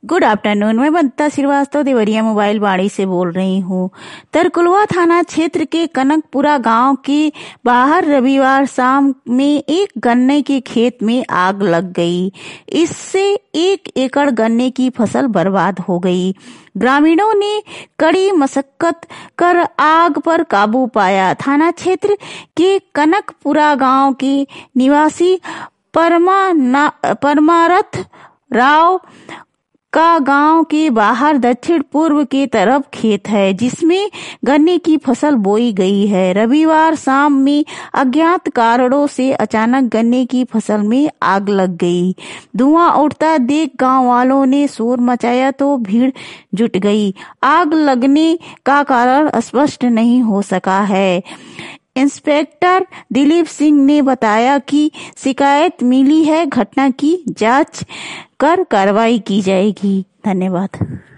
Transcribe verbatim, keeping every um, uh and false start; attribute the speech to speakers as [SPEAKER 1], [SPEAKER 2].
[SPEAKER 1] Good afternoon. मैं बंता Srivastava Deoria mobile बाड़ी से बोल रही हूँ। तरकुलवा थाना क्षेत्र के कनकपुरा गांव के बाहर रविवार शाम में एक गन्ने के खेत में आग लग गई। इससे एक एकड़ गन्ने की फसल बर्बाद हो गई। ग्रामीणों ने कड़ी मशक्कत कर आग पर काबू पाया। थाना क्षेत्र के कनकपुरा गांव के निवासी परमा परमारथ राव का गांव के बाहर दक्षिण पूर्व की तरफ खेत है, जिसमें गन्ने की फसल बोई गई है। रविवार शाम में अज्ञात कारणों से अचानक गन्ने की फसल में आग लग गई। धुआं उठता देख गांव वालों ने शोर मचाया तो भीड़ जुट गई। आग लगने का कारण स्पष्ट नहीं हो सका है। इंस्पेक्टर दिलीप सिंह ने बताया कि शिकायत मिली है, घटना की जांच कर कार्रवाई की जाएगी। धन्यवाद।